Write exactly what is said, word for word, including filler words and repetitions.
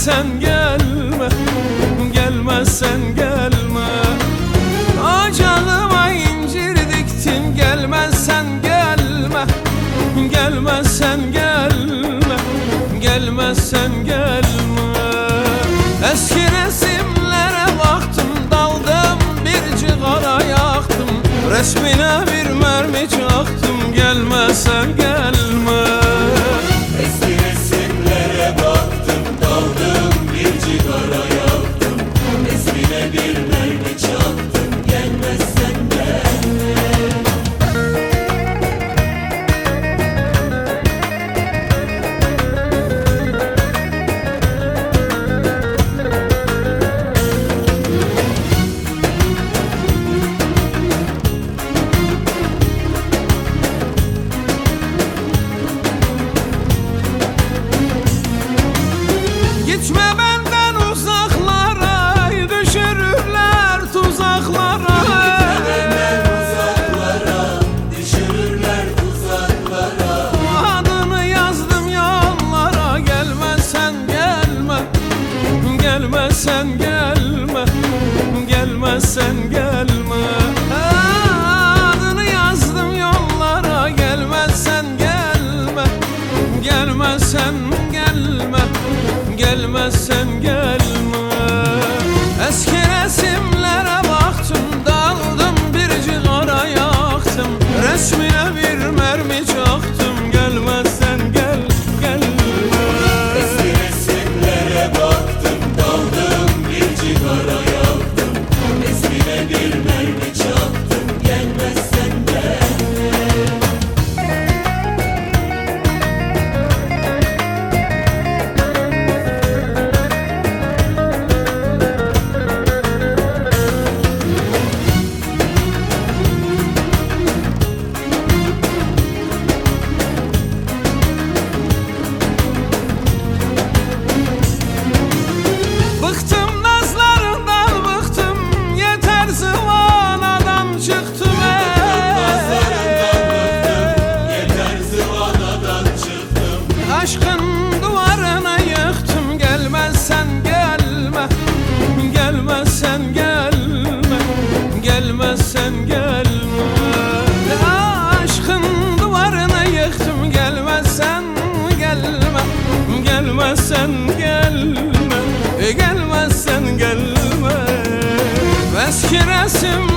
gelmezsen gelme, gelmezsen gelme. Acalıma incir diktin, gelmezsen gelme, gelmezsen gelme, gelmezsen gelme. Eski resimlere baktım, daldım bir cigara yaktım, resmine bir mermi çaktım, gelmezsen gelme. Eski resimlere baktım, daldım bir cigara yaktım, resmine bir mermi çaktım, gelmezsen gelme. Gitme benden uzaklara, düşürürler tuzaklara. Benden uzaklara, düşürürler tuzaklara. Adını yazdım yollara, gelmezsen gelme, gelmezsen gelme, gelmezsen gelme. Adını yazdım yollara, gelmezsen gelme, gelmezsen gelme, gelmezsen gelme. Eski resimlere baktım, daldım bir cigara yaktım, resmine bir mermi çaktım, gelmezsen gel, gelme. Eski resimlere baktım, daldım bir cigara yaktım, resmine bir mermi çaktım, gelmezsen gelme. Bıktım nazlarından, bıktım yeter zıvanadan çıktım. Nazlarından bıktım, yeter zıvanadan çıktım. Aşkın duvarına yıktım, gelmezsen gelme, gelmezsen gelme, gelmezsen gelme. Aşkın duvarına yıktım, gelmezsen gelme, gelmezsen gelme, gelmezsen gelme. Eski resim